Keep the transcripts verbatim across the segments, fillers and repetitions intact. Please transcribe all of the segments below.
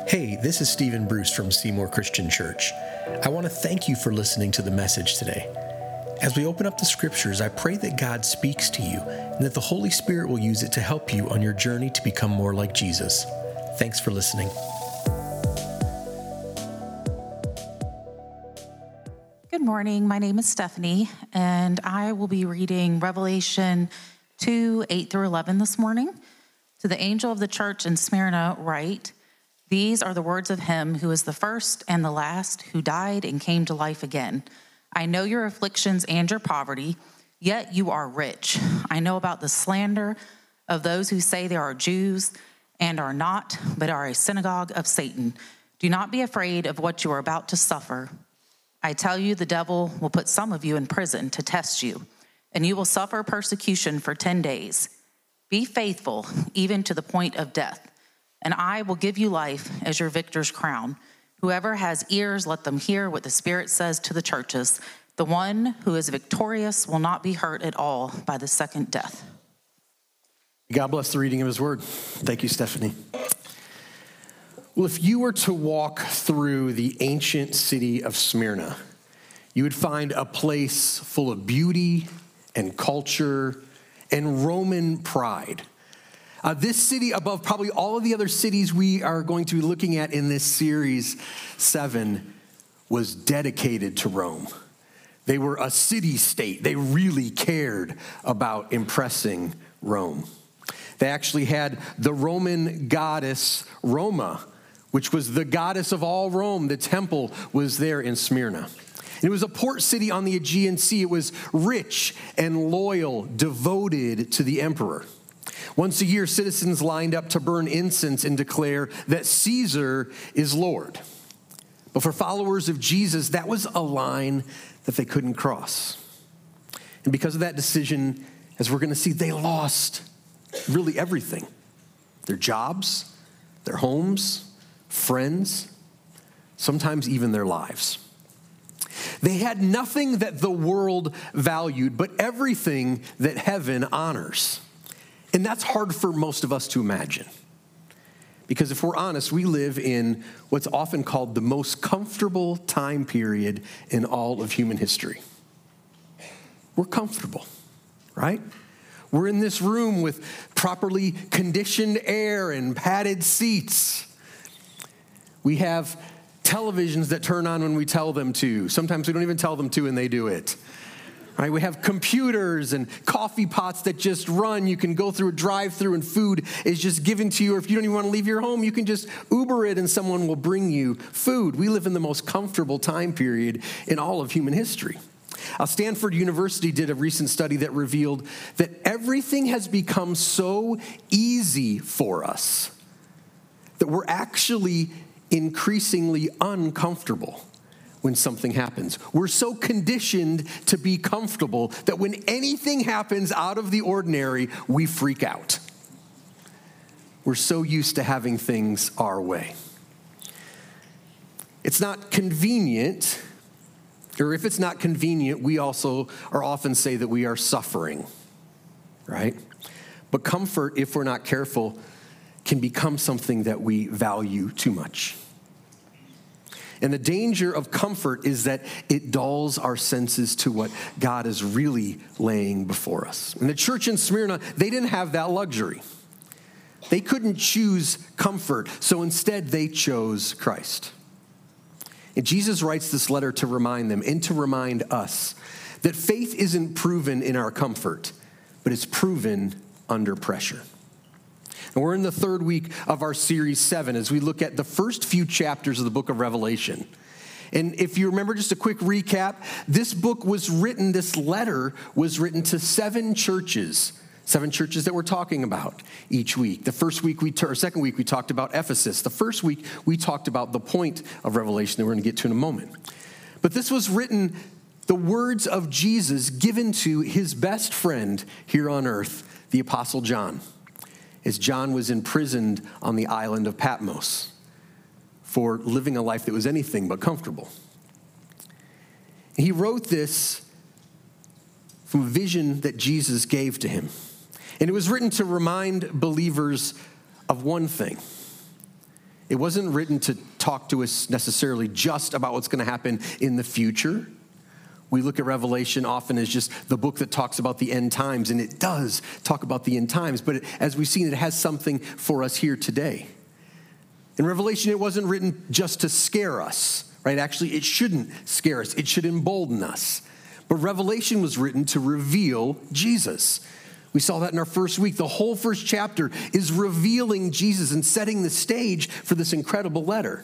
Hey, this is Stephen Bruce from Seymour Christian Church. I want to thank you for listening to the message today. As we open up the scriptures, I pray that God speaks to you and that the Holy Spirit will use it to help you on your journey to become more like Jesus. Thanks for listening. Good morning. My name is Stephanie, and I will be reading Revelation two, eight through eleven this morning. To the angel of the church in Smyrna write, "These are the words of him who is the first and the last, who died and came to life again. I know your afflictions and your poverty, yet you are rich. I know about the slander of those who say they are Jews and are not, but are a synagogue of Satan. Do not be afraid of what you are about to suffer. I tell you, the devil will put some of you in prison to test you, and you will suffer persecution for ten days. Be faithful, even to the point of death, and I will give you life as your victor's crown. Whoever has ears, let them hear what the Spirit says to the churches. The one who is victorious will not be hurt at all by the second death." God bless the reading of his word. Thank you, Stephanie. Well, if you were to walk through the ancient city of Smyrna, you would find a place full of beauty and culture and Roman pride. Uh, this city, above probably all of the other cities we are going to be looking at in this series seven, was dedicated to Rome. They were a city-state. They really cared about impressing Rome. They actually had the Roman goddess Roma, which was the goddess of all Rome. The temple was there in Smyrna. It was a port city on the Aegean Sea. It was rich and loyal, devoted to the emperor. Once a year, citizens lined up to burn incense and declare that Caesar is Lord. But for followers of Jesus, that was a line that they couldn't cross. And because of that decision, as we're going to see, they lost really everything. Their jobs, their homes, friends, sometimes even their lives. They had nothing that the world valued, but everything that heaven honors. And that's hard for most of us to imagine. Because if we're honest, we live in what's often called the most comfortable time period in all of human history. We're comfortable, right? We're in this room with properly conditioned air and padded seats. We have televisions that turn on when we tell them to. Sometimes we don't even tell them to, and they do it. Right, we have computers and coffee pots that just run. You can go through a drive-through and food is just given to you. Or if you don't even want to leave your home, you can just Uber it and someone will bring you food. We live in the most comfortable time period in all of human history. Uh, Stanford University did a recent study that revealed that everything has become so easy for us that we're actually increasingly uncomfortable when something happens. We're so conditioned to be comfortable that when anything happens out of the ordinary, we freak out. We're so used to having things our way. It's not convenient, or if it's not convenient, we also are often say that we are suffering, right? But comfort, if we're not careful, can become something that we value too much. And the danger of comfort is that it dulls our senses to what God is really laying before us. And the church in Smyrna, they didn't have that luxury. They couldn't choose comfort, so instead they chose Christ. And Jesus writes this letter to remind them and to remind us that faith isn't proven in our comfort, but it's proven under pressure. And we're in the third week of our series seven as we look at the first few chapters of the book of Revelation. And if you remember, just a quick recap, this book was written, this letter was written to seven churches, seven churches that we're talking about each week. The first week, we or second week, we talked about Ephesus. The first week, we talked about the point of Revelation that we're going to get to in a moment. But this was written, the words of Jesus given to his best friend here on earth, the Apostle John, as John was imprisoned on the island of Patmos for living a life that was anything but comfortable. He wrote this from a vision that Jesus gave to him. And it was written to remind believers of one thing. It wasn't written to talk to us necessarily just about what's going to happen in the future. We look at Revelation often as just the book that talks about the end times, and it does talk about the end times, but it, as we've seen, it has something for us here today. In Revelation, it wasn't written just to scare us, right? Actually, it shouldn't scare us. It should embolden us. But Revelation was written to reveal Jesus. We saw that in our first week. The whole first chapter is revealing Jesus and setting the stage for this incredible letter.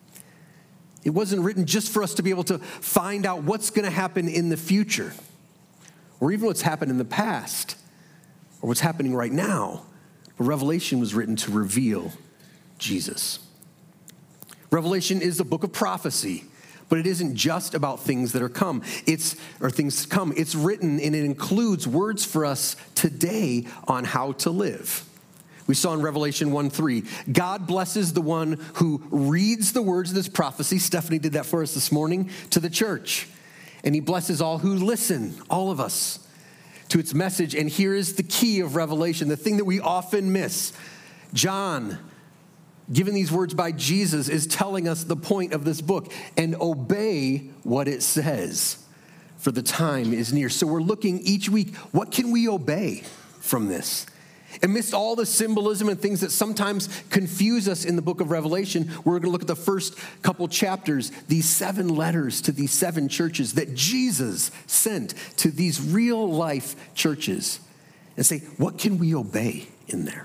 It wasn't written just for us to be able to find out what's going to happen in the future, or even what's happened in the past, or what's happening right now. But Revelation was written to reveal Jesus. Revelation is the book of prophecy, but it isn't just about things that are come. It's or things to come. It's written and it includes words for us today on how to live. We saw in Revelation one three, God blesses the one who reads the words of this prophecy. Stephanie did that for us this morning to the church. And he blesses all who listen, all of us, to its message. And here is the key of Revelation, the thing that we often miss. John, given these words by Jesus, is telling us the point of this book. And obey what it says, for the time is near. So we're looking each week, what can we obey from this? Amidst all the symbolism and things that sometimes confuse us in the book of Revelation, we're going to look at the first couple chapters, these seven letters to these seven churches that Jesus sent to these real life churches, and say, what can we obey in there?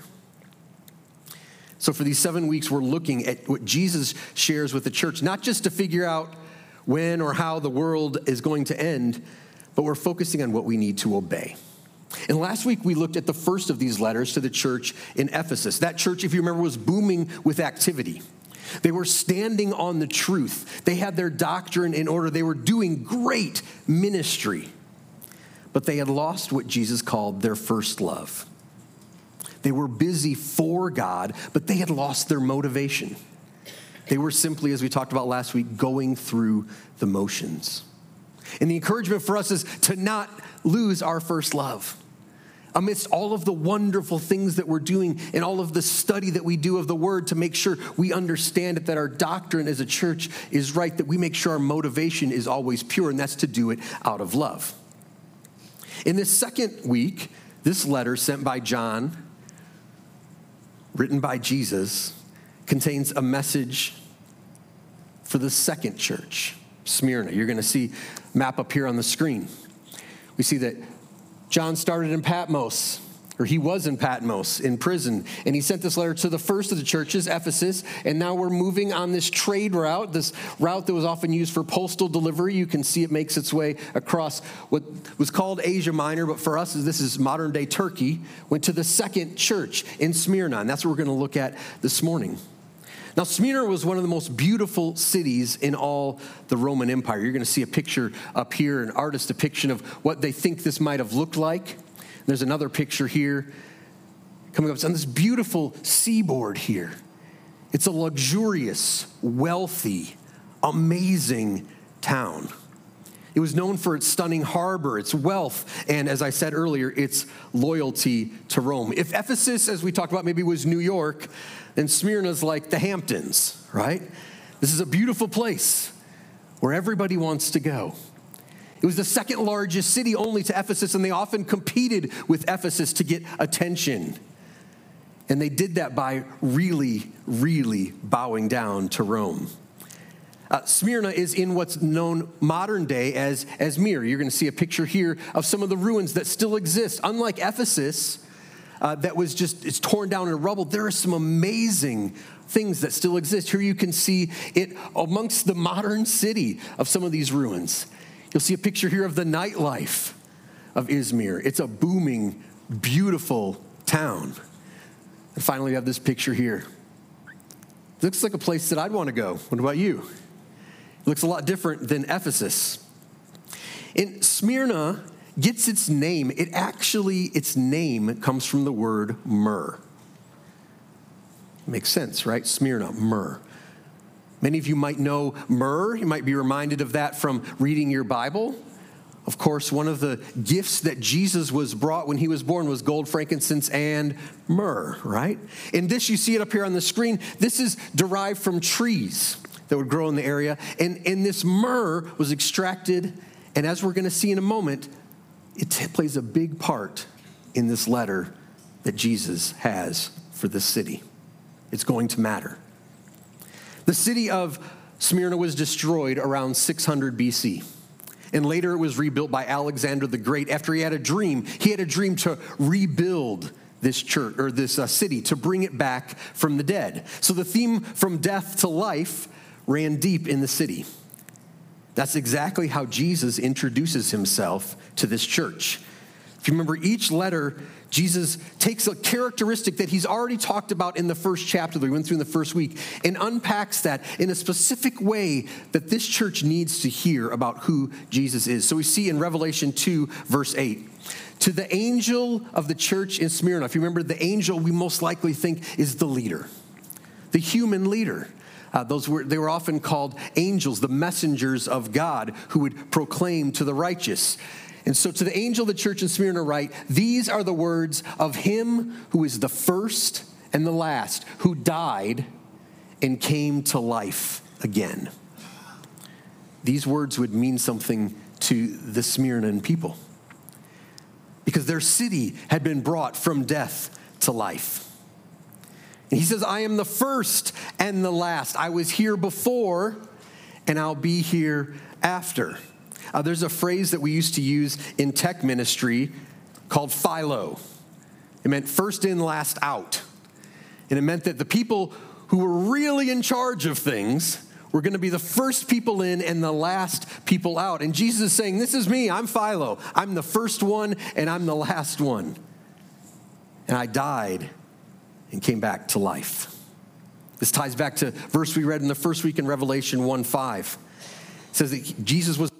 So for these seven weeks, we're looking at what Jesus shares with the church, not just to figure out when or how the world is going to end, but we're focusing on what we need to obey. And last week, we looked at the first of these letters to the church in Ephesus. That church, if you remember, was booming with activity. They were standing on the truth. They had their doctrine in order. They were doing great ministry. But they had lost what Jesus called their first love. They were busy for God, but they had lost their motivation. They were simply, as we talked about last week, going through the motions. And the encouragement for us is to not lose our first love. Amidst all of the wonderful things that we're doing and all of the study that we do of the word to make sure we understand it, that our doctrine as a church is right, that we make sure our motivation is always pure, and that's to do it out of love. In this second week, this letter sent by John, written by Jesus, contains a message for the second church, Smyrna. You're going to see a map up here on the screen. We see that John started in Patmos, or he was in Patmos, in prison, and he sent this letter to the first of the churches, Ephesus, and now we're moving on this trade route, this route that was often used for postal delivery. You can see it makes its way across what was called Asia Minor, but for us, this is modern-day Turkey, went to the second church in Smyrna, and that's what we're going to look at this morning. Now, Smyrna was one of the most beautiful cities in all the Roman Empire. You're going to see a picture up here, an artist's depiction of what they think this might have looked like. There's another picture here coming up. It's on this beautiful seaboard here. It's a luxurious, wealthy, amazing town. It was known for its stunning harbor, its wealth, and as I said earlier, its loyalty to Rome. If Ephesus, as we talked about, maybe was New York, then Smyrna's like the Hamptons, right? This is a beautiful place where everybody wants to go. It was the second largest city only to Ephesus, and they often competed with Ephesus to get attention. And they did that by really, really bowing down to Rome. Uh, Smyrna is in what's known modern day as, as Myr. You're going to see a picture here of some of the ruins that still exist. Unlike Ephesus, uh, that was just, it's torn down and rubble, there are some amazing things that still exist. Here you can see it amongst the modern city of some of these ruins. You'll see a picture here of the nightlife of Izmir. It's a booming, beautiful town. And finally, we have this picture here. It looks like a place that I'd want to go. What about you? It looks a lot different than Ephesus. And Smyrna gets its name. It actually, its name comes from the word myrrh. Makes sense, right? Smyrna, myrrh. Many of you might know myrrh. You might be reminded of that from reading your Bible. Of course, one of the gifts that Jesus was brought when he was born was gold, frankincense, and myrrh, right? In this, you see it up here on the screen. This is derived from trees that would grow in the area. And, and this myrrh was extracted, and as we're going to see in a moment, it t- plays a big part in this letter that Jesus has for this city. It's going to matter. The city of Smyrna was destroyed around six hundred B C, and later it was rebuilt by Alexander the Great after he had a dream. He had a dream to rebuild this church or this uh, city, to bring it back from the dead. So the theme from death to life ran deep in the city. That's exactly how Jesus introduces himself to this church. If you remember, each letter, Jesus takes a characteristic that he's already talked about in the first chapter that we went through in the first week and unpacks that in a specific way that this church needs to hear about who Jesus is. So we see in Revelation two, verse eight, to the angel of the church in Smyrna. If you remember, the angel we most likely think is the leader, the human leader. Uh, those were they were often called angels, the messengers of God who would proclaim to the righteous. And so to the angel of the church in Smyrna write, these are the words of him who is the first and the last, who died and came to life again. These words would mean something to the Smyrnan people because their city had been brought from death to life. And he says, I am the first and the last. I was here before, and I'll be here after. Uh, there's a phrase that we used to use in tech ministry called Philo. It meant first in, last out. And it meant that the people who were really in charge of things were going to be the first people in and the last people out. And Jesus is saying, this is me. I'm Philo. I'm the first one, and I'm the last one. And I died and came back to life. This ties back to a verse we read in the first week in Revelation one five. It says that Jesus was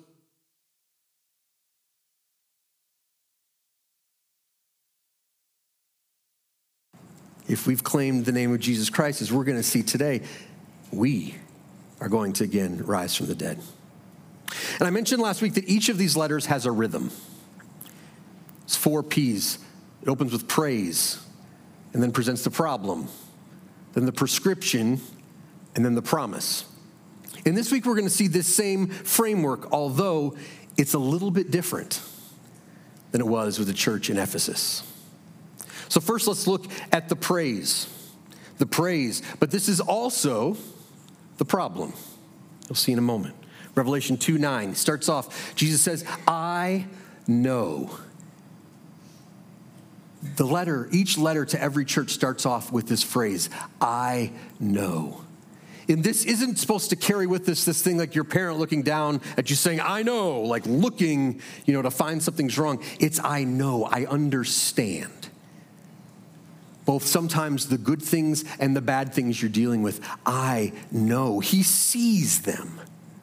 if we've claimed the name of Jesus Christ, as we're going to see today, we are going to again rise from the dead. And I mentioned last week that each of these letters has a rhythm. It's four P's. It opens with praise, and then presents the problem, then the prescription, and then the promise. And this week we're going to see this same framework, although it's a little bit different than it was with the church in Ephesus. So first let's look at the praise. The praise, but this is also the problem. You'll see in a moment. Revelation two nine starts off, Jesus says, I know. The letter, each letter to every church starts off with this phrase, I know. And this isn't supposed to carry with this this thing like your parent looking down at you saying, I know, like looking, you know, to find something's wrong. It's I know, I understand. Both sometimes the good things and the bad things you're dealing with, I know. He sees them.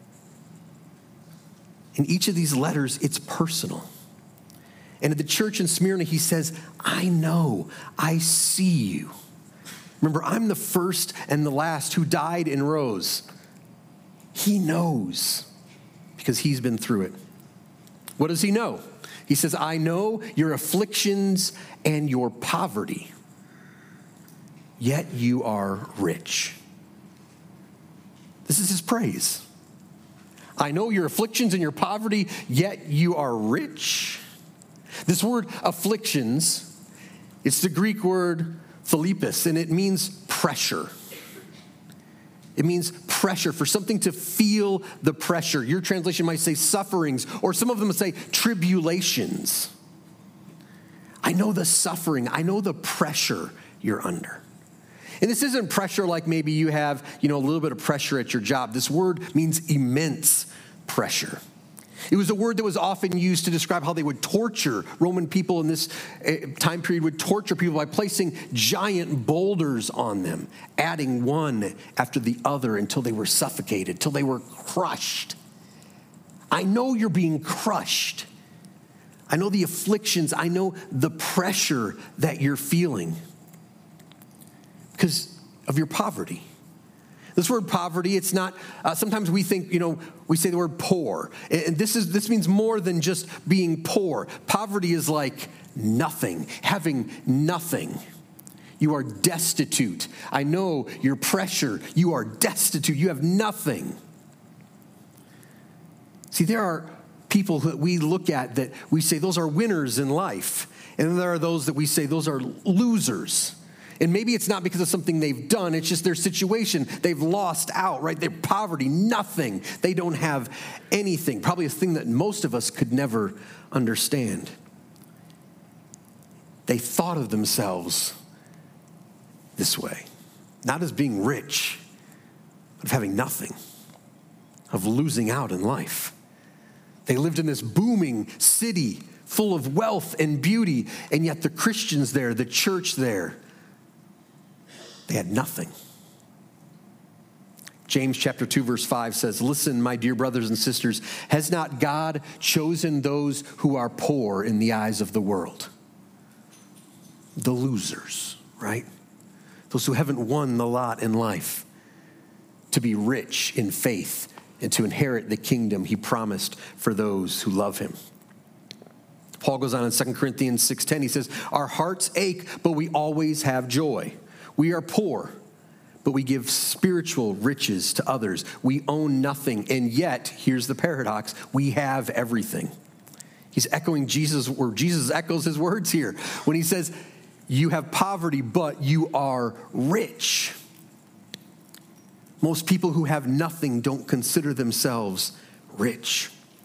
In each of these letters, it's personal. And at the church in Smyrna, he says, I know, I see you. Remember, I'm the first and the last who died and rose. He knows because he's been through it. What does he know? He says, I know your afflictions and your poverty, yet you are rich. This is his praise. I know your afflictions and your poverty, yet you are rich. This word afflictions, it's the Greek word philippus, and it means pressure. It means pressure, for something to feel the pressure. Your translation might say sufferings, or some of them would say tribulations. I know the suffering. I know the pressure you're under. And this isn't pressure like maybe you have, you know, a little bit of pressure at your job. This word means immense pressure. It was a word that was often used to describe how they would torture. Roman people in this time period would torture people by placing giant boulders on them, adding one after the other until they were suffocated, till they were crushed. I know you're being crushed. I know the afflictions. I know the pressure that you're feeling because of your poverty. This word poverty, it's not, uh, sometimes we think, you know, we say the word poor. And this is this means more than just being poor. Poverty is like nothing, having nothing. You are destitute. I know your pressure. You are destitute. You have nothing. See, there are people that we look at that we say those are winners in life. And then there are those that we say those are losers. And maybe it's not because of something they've done. It's just their situation. They've lost out, right? Their poverty, nothing. They don't have anything. Probably a thing that most of us could never understand. They thought of themselves this way. Not as being rich, but of having nothing. Of losing out in life. They lived in this booming city full of wealth and beauty. And yet the Christians there, the church there, they had nothing. James chapter two, verse five says, "Listen, my dear brothers and sisters, has not God chosen those who are poor in the eyes of the world?" The losers, right? Those who haven't won the lot in life, to be rich in faith and to inherit the kingdom he promised for those who love him. Paul goes on in Second Corinthians six ten, he says, "Our hearts ache, but we always have joy. We are poor, but we give spiritual riches to others. We own nothing, and yet," here's the paradox, "we have everything." He's echoing Jesus, or Jesus echoes his words here when he says, you have poverty, but you are rich. Most people who have nothing don't consider themselves rich.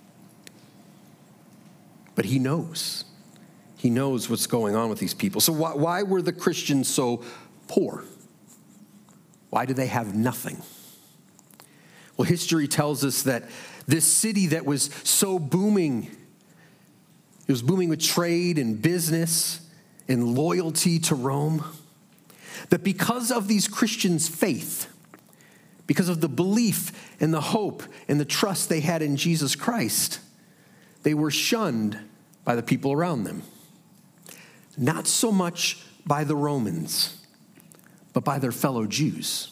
But he knows. He knows what's going on with these people. So why, why were the Christians so poor? Why do they have nothing? Well, history tells us that this city that was so booming, it was booming with trade and business and loyalty to Rome, that because of these Christians' faith, because of the belief and the hope and the trust they had in Jesus Christ, they were shunned by the people around them. Not so much by the Romans, but by their fellow Jews.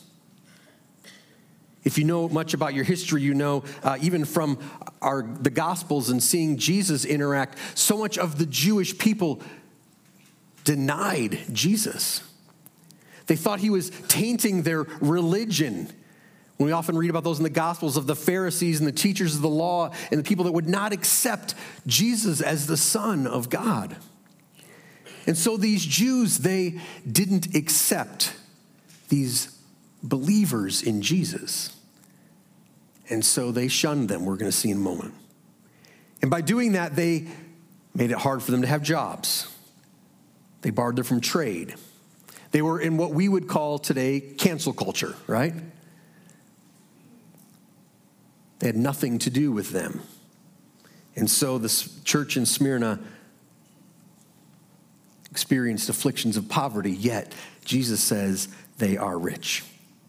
If you know much about your history, you know, uh, even from our the Gospels and seeing Jesus interact, so much of the Jewish people denied Jesus. They thought he was tainting their religion. We often read about those in the Gospels of the Pharisees and the teachers of the law and the people that would not accept Jesus as the Son of God. And so these Jews, they didn't accept these believers in Jesus. And so they shunned them, we're going to see in a moment. And by doing that, they made it hard for them to have jobs. They barred them from trade. They were in what we would call today cancel culture, right? They had nothing to do with them. And so this church in Smyrna experienced afflictions of poverty, yet Jesus says they are rich.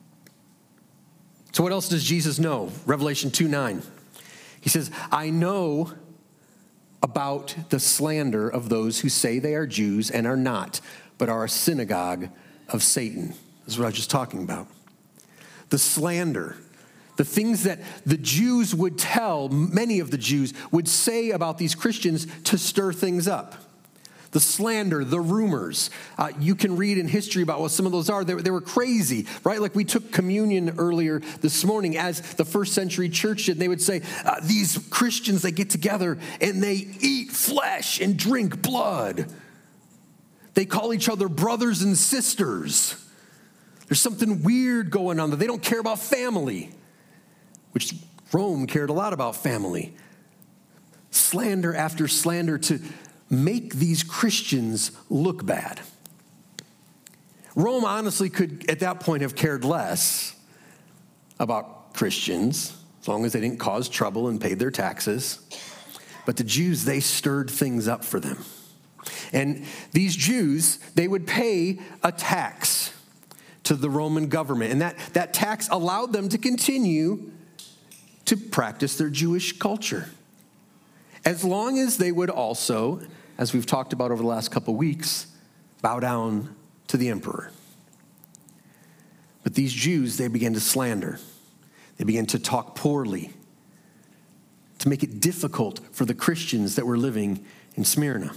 So what else does Jesus know? Revelation two nine. He says, "I know about the slander of those who say they are Jews and are not, but are a synagogue of Satan." This is what I was just talking about. The slander, the things that the Jews would tell, many of the Jews would say about these Christians to stir things up. The slander, the rumors. Uh, you can read in history about what some of those are. They, they were crazy, right? Like we took communion earlier this morning as the first century church did. And they would say, uh, these Christians, they get together and they eat flesh and drink blood. They call each other brothers and sisters. There's something weird going on there. They don't care about family, which Rome cared a lot about family. Slander after slander to make these Christians look bad. Rome honestly could, at that point, have cared less about Christians, as long as they didn't cause trouble and paid their taxes. But the Jews, they stirred things up for them. And these Jews, they would pay a tax to the Roman government. And that, that tax allowed them to continue to practice their Jewish culture, as long as they would also, as we've talked about over the last couple of weeks, bow down to the emperor. But these Jews, they began to slander. They began to talk poorly, to make it difficult for the Christians that were living in Smyrna.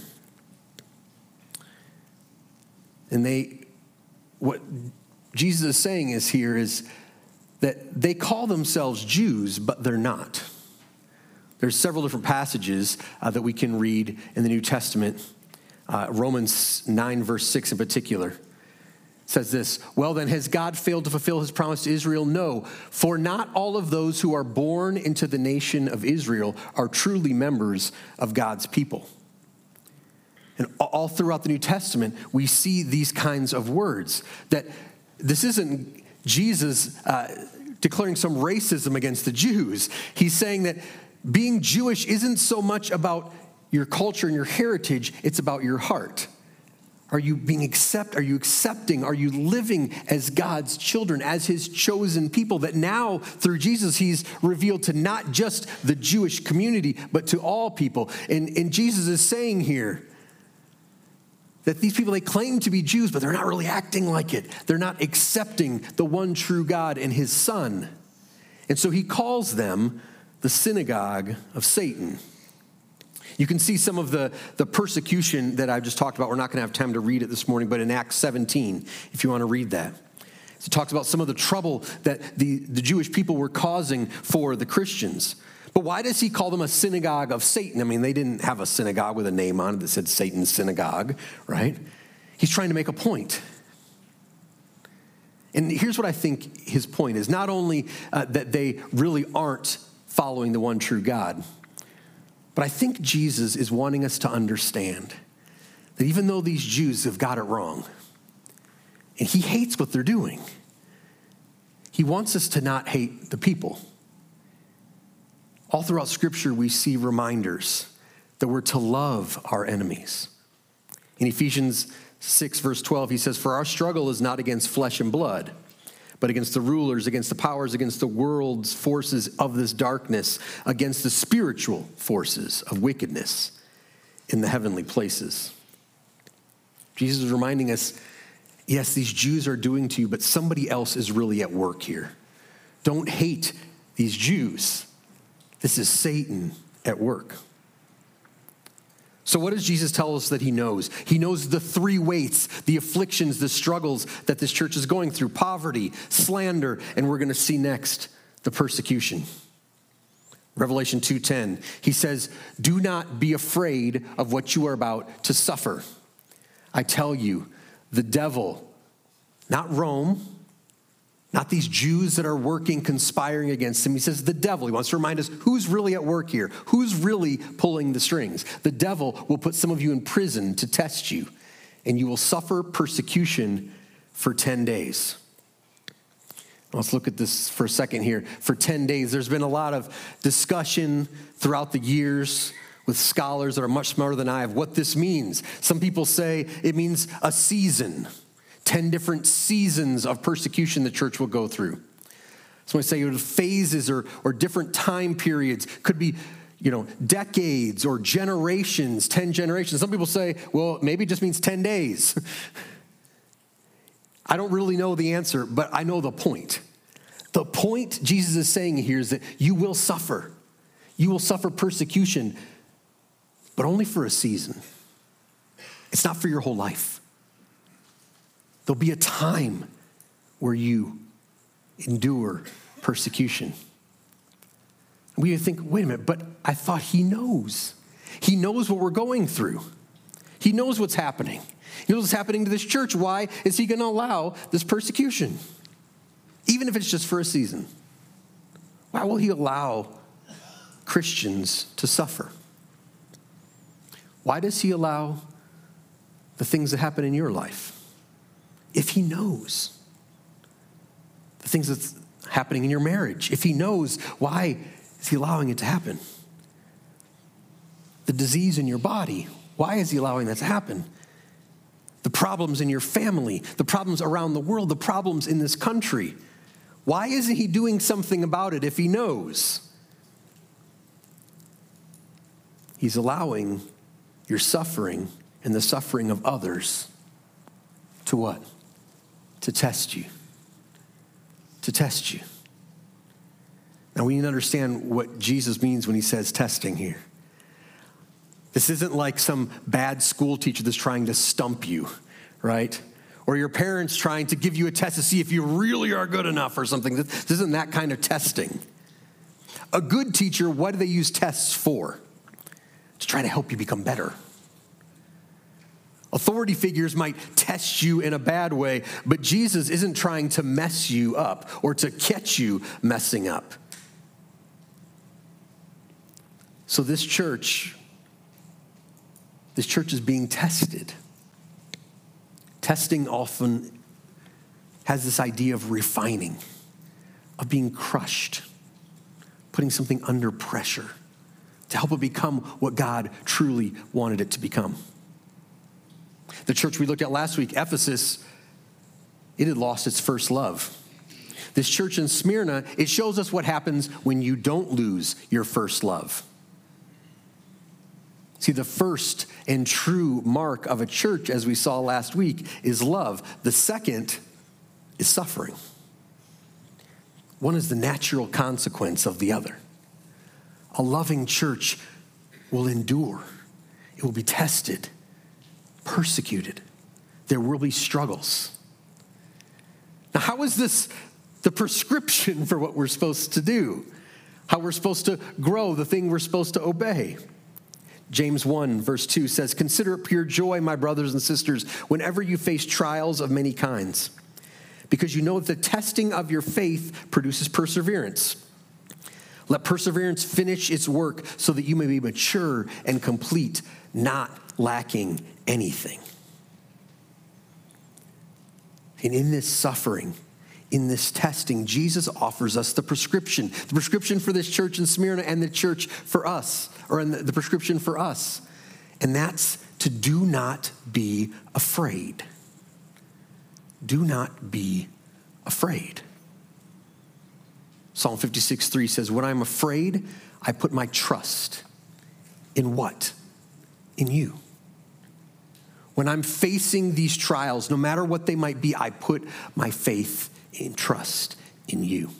And they, what Jesus is saying is here is that they call themselves Jews, but they're not. There's several different passages uh, that we can read in the New Testament. Uh, Romans nine, verse six in particular says this, "Well then, has God failed to fulfill his promise to Israel? No, for not all of those who are born into the nation of Israel are truly members of God's people." And all throughout the New Testament, we see these kinds of words, that this isn't Jesus uh, declaring some racism against the Jews. He's saying that being Jewish isn't so much about your culture and your heritage, it's about your heart. Are you being accept? Are you accepting? Are you living as God's children, as his chosen people that now through Jesus he's revealed to not just the Jewish community, but to all people? And, and Jesus is saying here that these people, they claim to be Jews, but they're not really acting like it. They're not accepting the one true God and his Son. And so he calls them the synagogue of Satan. You can see some of the, the persecution that I've just talked about. We're not going to have time to read it this morning, but in Acts seventeen, if you want to read that. It talks about some of the trouble that the, the Jewish people were causing for the Christians. But why does he call them a synagogue of Satan? I mean, they didn't have a synagogue with a name on it that said Satan's synagogue, right? He's trying to make a point. And here's what I think his point is. Not only uh, that they really aren't following the one true God, but I think Jesus is wanting us to understand that even though these Jews have got it wrong, and he hates what they're doing, he wants us to not hate the people. All throughout Scripture, we see reminders that we're to love our enemies. In Ephesians six, verse twelve, he says, "For our struggle is not against flesh and blood, but against the rulers, against the powers, against the world's forces of this darkness, against the spiritual forces of wickedness in the heavenly places." Jesus is reminding us, yes, these Jews are doing to you, but somebody else is really at work here. Don't hate these Jews. This is Satan at work. So what does Jesus tell us that he knows? He knows the three weights, the afflictions, the struggles that this church is going through: poverty, slander, and we're going to see next the persecution. Revelation two ten, he says, "Do not be afraid of what you are about to suffer. I tell you, the devil," not Rome, not these Jews that are working, conspiring against him. He says the devil. He wants to remind us who's really at work here. Who's really pulling the strings? The devil will put some of you in prison to test you, and you will suffer persecution for ten days. Let's look at this for a second here. For ten days, there's been a lot of discussion throughout the years with scholars that are much smarter than I of what this means. Some people say it means a season. Ten different seasons of persecution the church will go through. Somebody say it was phases or, or different time periods. Could be, you know, decades or generations, ten generations. Some people say, well, maybe it just means ten days. I don't really know the answer, but I know the point. The point Jesus is saying here is that you will suffer. You will suffer persecution, but only for a season. It's not for your whole life. There'll be a time where you endure persecution. We think, wait a minute, but I thought he knows. He knows what we're going through. He knows what's happening. He knows what's happening to this church. Why is he going to allow this persecution? Even if it's just for a season. Why will he allow Christians to suffer? Why does he allow the things that happen in your life? If he knows the things that's happening in your marriage, if he knows, why is he allowing it to happen? The disease in your body, why is he allowing that to happen? The problems in your family, the problems around the world, the problems in this country. Why isn't he doing something about it if he knows? He's allowing your suffering and the suffering of others to what? To test you. to test you. Now, we need to understand what Jesus means when he says testing here. This isn't like some bad school teacher that's trying to stump you, right? Or your parents trying to give you a test to see if you really are good enough or something. This isn't that kind of testing. A good teacher, what do they use tests for? To try to help you become better. Authority figures might test you in a bad way, but Jesus isn't trying to mess you up or to catch you messing up. So this church, this church is being tested. Testing often has this idea of refining, of being crushed, putting something under pressure to help it become what God truly wanted it to become. The church we looked at last week, Ephesus, it had lost its first love. This church in Smyrna, it shows us what happens when you don't lose your first love. See, the first and true mark of a church, as we saw last week, is love. The second is suffering. One is the natural consequence of the other. A loving church will endure. It will be tested, persecuted. There will be struggles. Now, how is this the prescription for what we're supposed to do? How we're supposed to grow, the thing we're supposed to obey? James one, verse two says, "Consider it pure joy, my brothers and sisters, whenever you face trials of many kinds, because you know that the testing of your faith produces perseverance. Let perseverance finish its work so that you may be mature and complete, not lacking anything." And in this suffering, in this testing, Jesus offers us the prescription, the prescription for this church in Smyrna and the church for us, or in the, the prescription for us. And that's to do not be afraid. Do not be afraid. Psalm fifty-six three says, "When I'm afraid, I put my trust in what? In you." When I'm facing these trials, no matter what they might be, I put my faith in trust in you.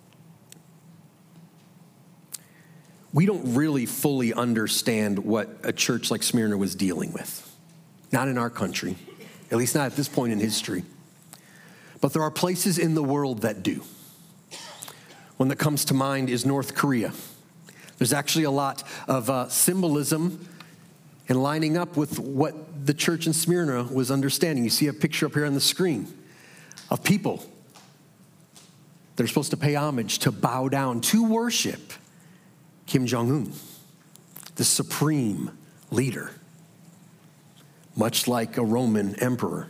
We don't really fully understand what a church like Smyrna was dealing with. Not in our country, at least not at this point in history. But there are places in the world that do. One that comes to mind is North Korea. There's actually a lot of uh, symbolism and lining up with what the church in Smyrna was understanding. You see a picture up here on the screen of people that are supposed to pay homage, to bow down, to worship Kim Jong-un, the supreme leader, much like a Roman emperor.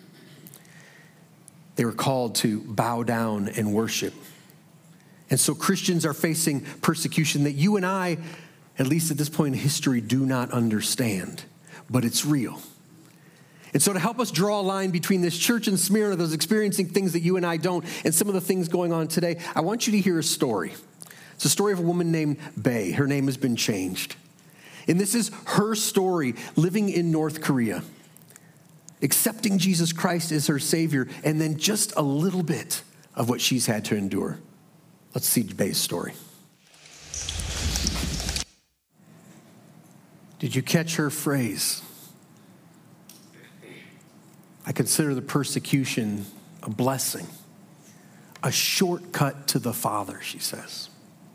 They were called to bow down and worship. And so Christians are facing persecution that you and I, at least at this point in history, do not understand, but it's real. And so to help us draw a line between this church in Smyrna that's experiencing things that you and I don't, and some of the things going on today, I want you to hear a story. It's a story of a woman named Bae. Her name has been changed. And this is her story living in North Korea, accepting Jesus Christ as her Savior, and then just a little bit of what she's had to endure. Let's see Bae's story. Did you catch her phrase? I consider the persecution a blessing, a shortcut to the Father, she says.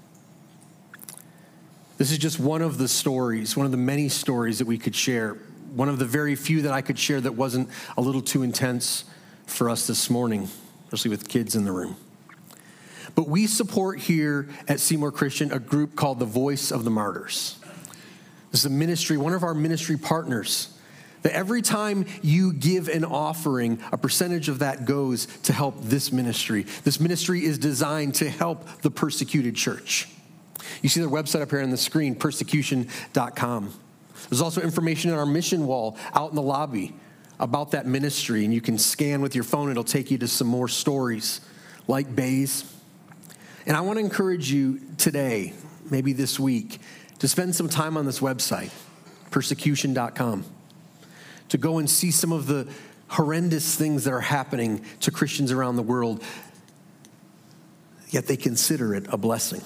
This is just one of the stories, one of the many stories that we could share, one of the very few that I could share that wasn't a little too intense for us this morning, especially with kids in the room. But we support here at Seymour Christian a group called the Voice of the Martyrs. This is a ministry, one of our ministry partners, that every time you give an offering, a percentage of that goes to help this ministry. This ministry is designed to help the persecuted church. You see their website up here on the screen, persecution dot com. There's also information on our mission wall out in the lobby about that ministry, and you can scan with your phone. It'll take you to some more stories like Bae's. And I want to encourage you today, maybe this week, to spend some time on this website, persecution dot com, to go and see some of the horrendous things that are happening to Christians around the world. yet they consider it a blessing.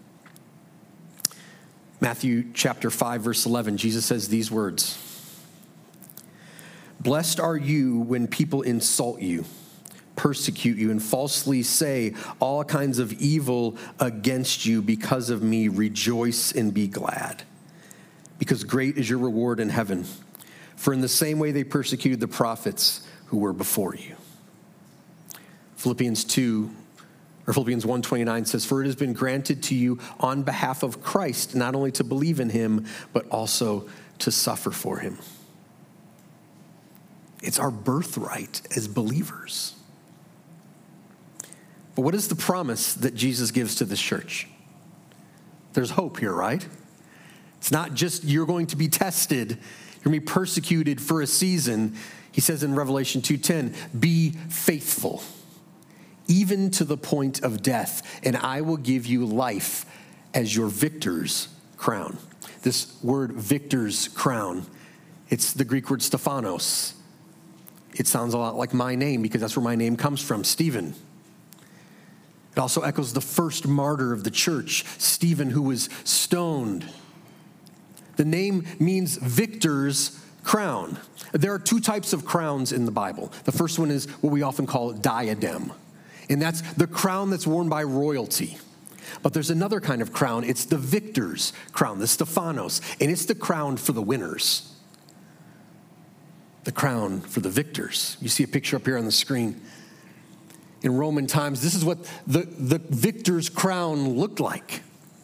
Matthew chapter five, verse eleven, Jesus says these words, "Blessed are you when people insult you, persecute you, and falsely say all kinds of evil against you because of me. Rejoice and be glad, because great is your reward in heaven. For in the same way they persecuted the prophets who were before you." Philippians two, or Philippians one twenty-nine says, "For it has been granted to you on behalf of Christ, not only to believe in him, but also to suffer for him." It's our birthright as believers. But what is the promise that Jesus gives to this church? There's hope here, right? It's not just you're going to be tested, you're going to be persecuted for a season. He says in Revelation two ten, "Be faithful, even to the point of death, and I will give you life as your victor's crown." This word victor's crown, it's the Greek word Stephanos. It sounds a lot like my name because that's where my name comes from, Stephen. It also echoes the first martyr of the church, Stephen, who was stoned. The name means victor's crown. There are two types of crowns in the Bible. The first one is what we often call diadem, and that's the crown that's worn by royalty. But there's another kind of crown. It's the victor's crown, the Stephanos, and it's the crown for the winners. The crown for the victors. You see a picture up here on the screen. In Roman times, this is what the, the victor's crown looked like.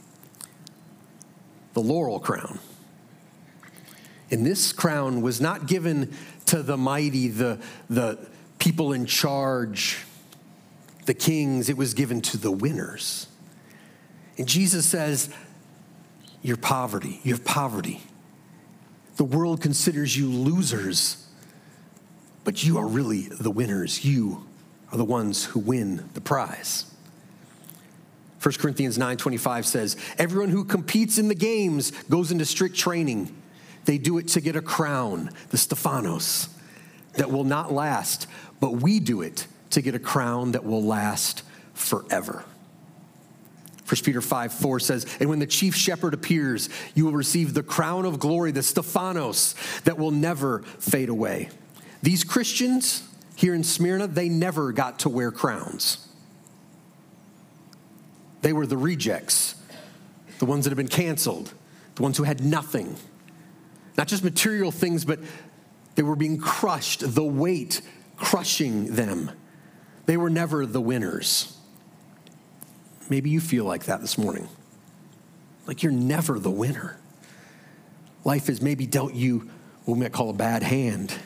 The laurel crown. And this crown was not given to the mighty, the, the people in charge, the kings. It was given to the winners. And Jesus says, you're poverty. You have poverty. The world considers you losers, but you are really the winners. You are the ones who win the prize. First Corinthians nine twenty-five says, everyone who competes in the games goes into strict training. They do it to get a crown, the Stephanos, that will not last, but we do it to get a crown that will last forever. First Peter five four says, and when the chief shepherd appears, you will receive the crown of glory, the Stephanos, that will never fade away. These Christians here in Smyrna, they never got to wear crowns. They were the rejects, the ones that had been canceled, the ones who had nothing. Not just material things, but they were being crushed, the weight crushing them. They were never the winners. Maybe you feel like that this morning. Like you're never the winner. Life has maybe dealt you what we might call a bad hand.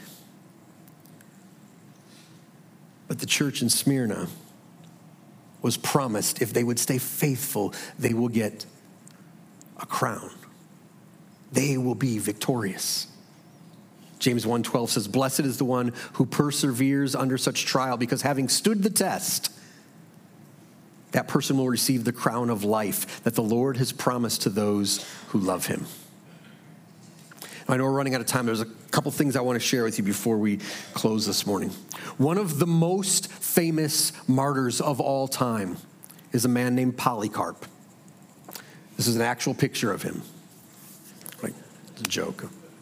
But the church in Smyrna was promised if they would stay faithful, they will get a crown. They will be victorious. James one twelve says, blessed is the one who perseveres under such trial, because having stood the test, that person will receive the crown of life that the Lord has promised to those who love him. I know we're running out of time. There's a couple things I want to share with you before we close this morning. One of the most famous martyrs of all time is a man named Polycarp. This is an actual picture of him. Right, it's a joke.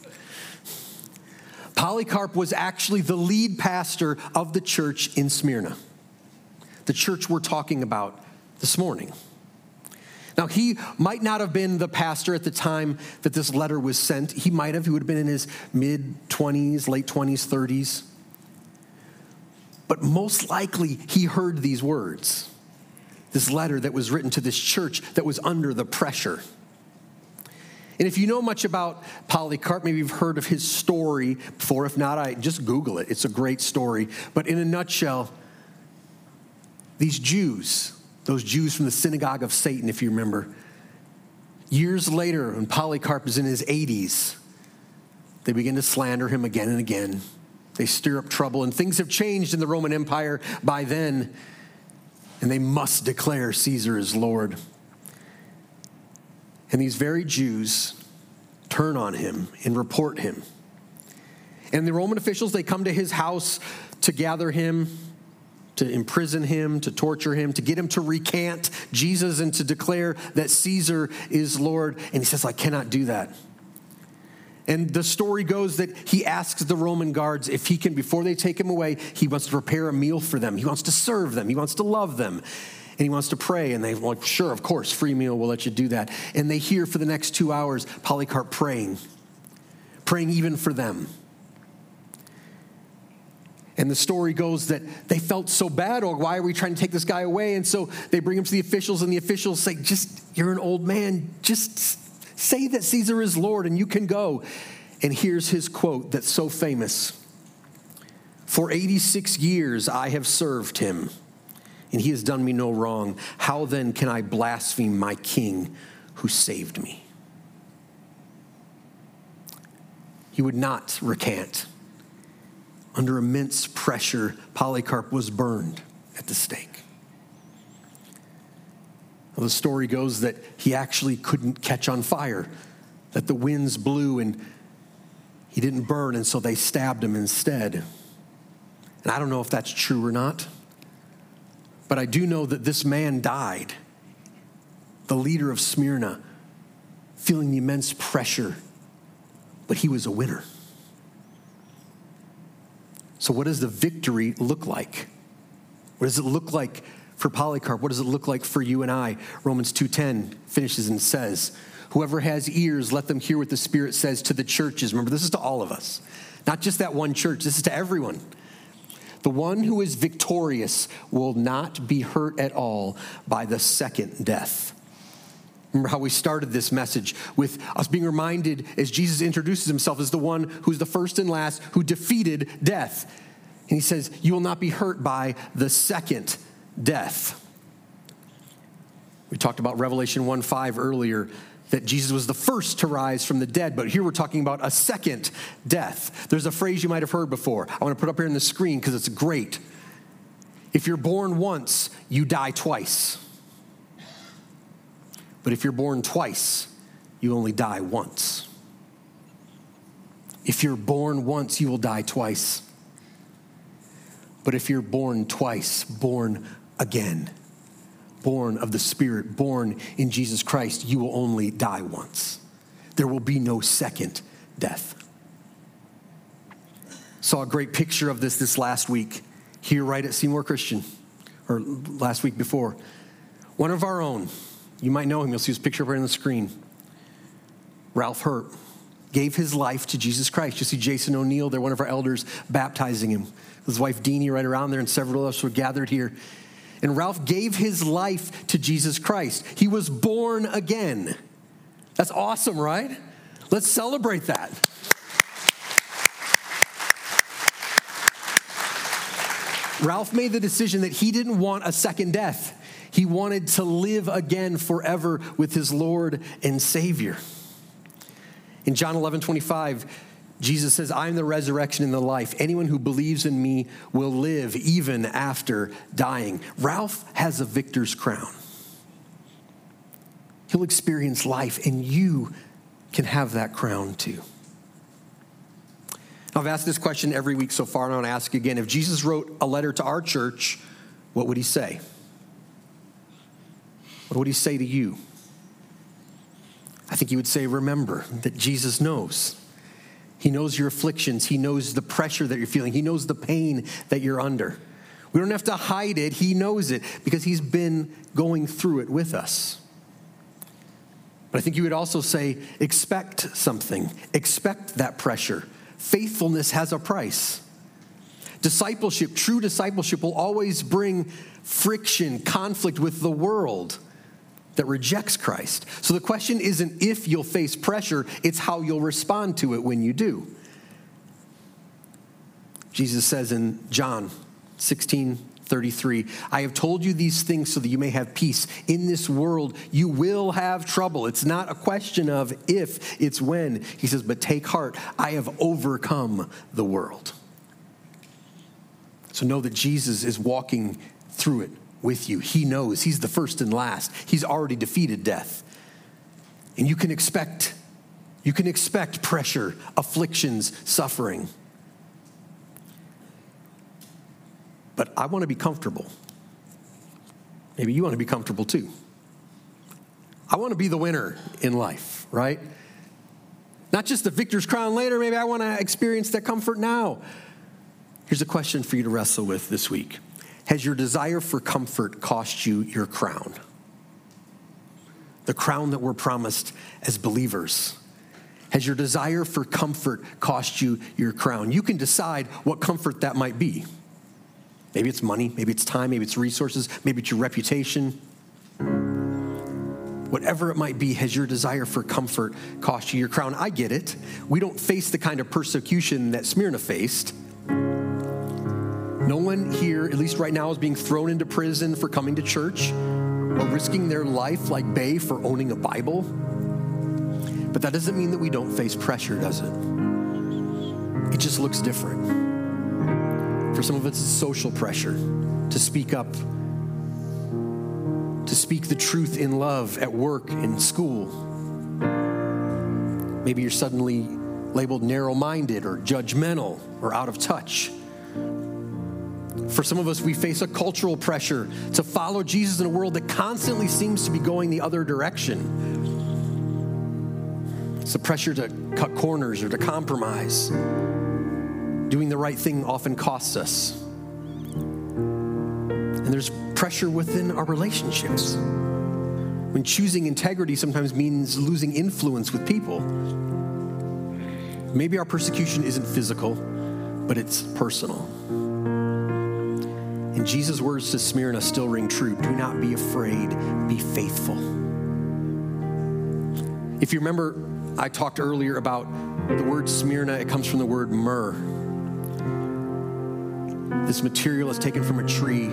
Polycarp was actually the lead pastor of the church in Smyrna, the church we're talking about this morning. Now, he might not have been the pastor at the time that this letter was sent. He might have. He would have been in his mid-twenties, late twenties, thirties. But most likely, he heard these words, this letter that was written to this church that was under the pressure. And if you know much about Polycarp, maybe you've heard of his story before. If not, I just Google it. It's a great story. But in a nutshell, these Jews, those Jews from the synagogue of Satan, if you remember, years later, when Polycarp is in his eighties, they begin to slander him again and again. They stir up trouble, and things have changed in the Roman Empire by then, and they must declare Caesar as Lord. And these very Jews turn on him and report him. And the Roman officials, they come to his house to gather him to imprison him, to torture him, to get him to recant Jesus and to declare that Caesar is Lord. And he says, I cannot do that. And the story goes that he asks the Roman guards if he can, before they take him away, he wants to prepare a meal for them. He wants to serve them. He wants to love them. And he wants to pray. And they're like, sure, of course, free meal, we'll let you do that. And they hear for the next two hours Polycarp praying, praying even for them. And the story goes that they felt so bad, or why are we trying to take this guy away? And so they bring him to the officials, and the officials say, just, you're an old man. Just say that Caesar is Lord, and you can go. And here's his quote that's so famous. For eighty-six years I have served him, and he has done me no wrong. How then can I blaspheme my king who saved me? He would not recant. Under immense pressure, Polycarp was burned at the stake. Well, the story goes that he actually couldn't catch on fire, that the winds blew and he didn't burn, and so they stabbed him instead. And I don't know if that's true or not, but I do know that this man died, the leader of Smyrna, feeling the immense pressure, but he was a winner. So what does the victory look like? What does it look like for Polycarp? What does it look like for you and I? Romans two ten finishes and says, whoever has ears, let them hear what the Spirit says to the churches. Remember, this is to all of us, not just that one church. This is to everyone. The one who is victorious will not be hurt at all by the second death. Remember how we started this message with us being reminded as Jesus introduces himself as the one who's the first and last who defeated death. And he says, you will not be hurt by the second death. We talked about Revelation one five earlier, that Jesus was the first to rise from the dead, but here we're talking about a second death. There's a phrase you might have heard before. I want to put up here on the screen because it's great. If you're born once, you die twice. But if you're born twice, you only die once. If you're born once, you will die twice. But if you're born twice, born again, born of the Spirit, born in Jesus Christ, you will only die once. There will be no second death. Saw a great picture of this this last week here right at Seymour Christian, or last week before. One of our own, you might know him, you'll see his picture up here on the screen. Ralph Hurt gave his life to Jesus Christ. You see Jason O'Neill there, one of our elders, baptizing him. His wife Deanie right around there, and several of us were gathered here. And Ralph gave his life to Jesus Christ. He was born again. That's awesome, right? Let's celebrate that. Ralph made the decision that he didn't want a second death. He wanted to live again forever with his Lord and Savior. In John eleven twenty-five, Jesus says, I am the resurrection and the life. Anyone who believes in me will live even after dying. Ralph has a victor's crown. He'll experience life, and you can have that crown too. I've asked this question every week so far, and I want to ask again. If Jesus wrote a letter to our church, what would he say? What would he say to you? I think he would say, remember that Jesus knows. He knows your afflictions. He knows the pressure that you're feeling. He knows the pain that you're under. We don't have to hide it. He knows it because he's been going through it with us. But I think you would also say, expect something. Expect that pressure. Faithfulness has a price. Discipleship, true discipleship, will always bring friction, conflict with the world that rejects Christ. So the question isn't if you'll face pressure, it's how you'll respond to it when you do. Jesus says in John sixteen thirty-three, I have told you these things so that you may have peace. In this world, you will have trouble. It's not a question of if, it's when. He says, but take heart, I have overcome the world. So know that Jesus is walking through it with you. He knows. He's the first and last. He's already defeated death. And you can expect, you can expect pressure, afflictions, suffering. but I want to be comfortable. Maybe you want to be comfortable too. I want to be the winner in life, right? Not just the victor's crown later. Maybe I want to experience that comfort now. Here's a question for you to wrestle with this week. Has your desire for comfort cost you your crown? The crown that we're promised as believers. Has your desire for comfort cost you your crown? You can decide what comfort that might be. Maybe it's money, maybe it's time, maybe it's resources, maybe it's your reputation. Whatever it might be, has your desire for comfort cost you your crown? I get it. We don't face the kind of persecution that Smyrna faced. No one here, at least right now, is being thrown into prison for coming to church or risking their life like Bay for owning a Bible. But that doesn't mean that we don't face pressure, does it? It just looks different. For some of us, it's social pressure to speak up, to speak the truth in love at work, in school. Maybe you're suddenly labeled narrow-minded or judgmental or out of touch. For some of us, we face a cultural pressure to follow Jesus in a world that constantly seems to be going the other direction. It's a pressure to cut corners or to compromise. Doing the right thing often costs us. And there's pressure within our relationships. When choosing integrity sometimes means losing influence with people. Maybe our persecution isn't physical, but it's personal. And Jesus' words to Smyrna still ring true. Do not be afraid, be faithful. If you remember, I talked earlier about the word Smyrna. It comes from the word myrrh. This material is taken from a tree.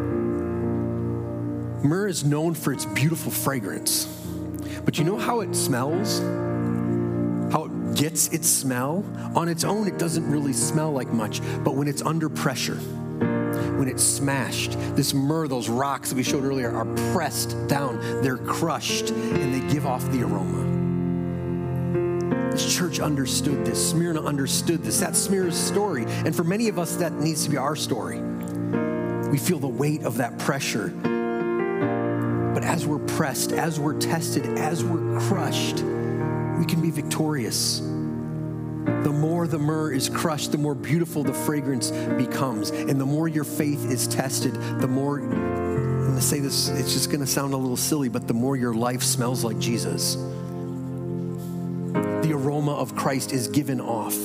Myrrh is known for its beautiful fragrance. But you know how it smells? How it gets its smell? On its own, it doesn't really smell like much. But when it's under pressure, when it's smashed, this myrrh, those rocks that we showed earlier, are pressed down. They're crushed, and they give off the aroma. This church understood this. Smyrna understood this. That's Smyrna's story. And for many of us, that needs to be our story. We feel the weight of that pressure. But as we're pressed, as we're tested, as we're crushed, we can be victorious. The more the myrrh is crushed, the more beautiful the fragrance becomes. And the more your faith is tested, the more, I'm going to say this, it's just going to sound a little silly, but the more your life smells like Jesus. The aroma of Christ is given off.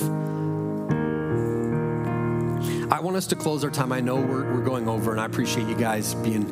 I want us to close our time. I know we're, we're going over, and I appreciate you guys being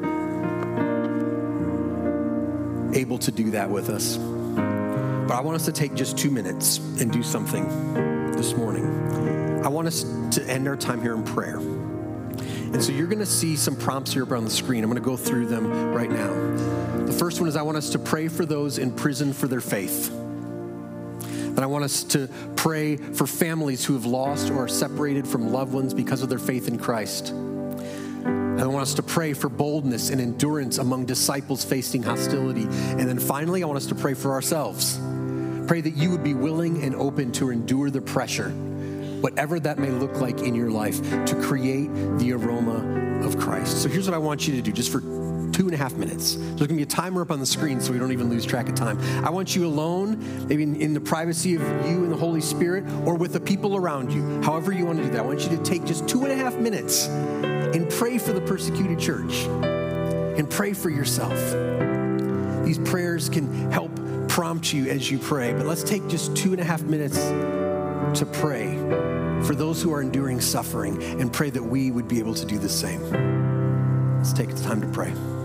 able to do that with us. But I want us to take just two minutes and do something this morning. I want us to end our time here in prayer. And so you're going to see some prompts here up on the screen. I'm going to go through them right now. The first one is I want us to pray for those in prison for their faith. And I want us to pray for families who have lost or are separated from loved ones because of their faith in Christ. And I want us to pray for boldness and endurance among disciples facing hostility. And then finally, I want us to pray for ourselves. Pray that you would be willing and open to endure the pressure, whatever that may look like in your life, to create the aroma of Christ. So here's what I want you to do just for two and a half minutes. There's going to be a timer up on the screen so we don't even lose track of time. I want you alone, maybe in, in the privacy of you and the Holy Spirit, or with the people around you, however you want to do that. I want you to take just two and a half minutes and pray for the persecuted church and pray for yourself. These prayers can help prompt you as you pray, but let's take just two and a half minutes to pray for those who are enduring suffering and pray that we would be able to do the same. Let's take the time to pray.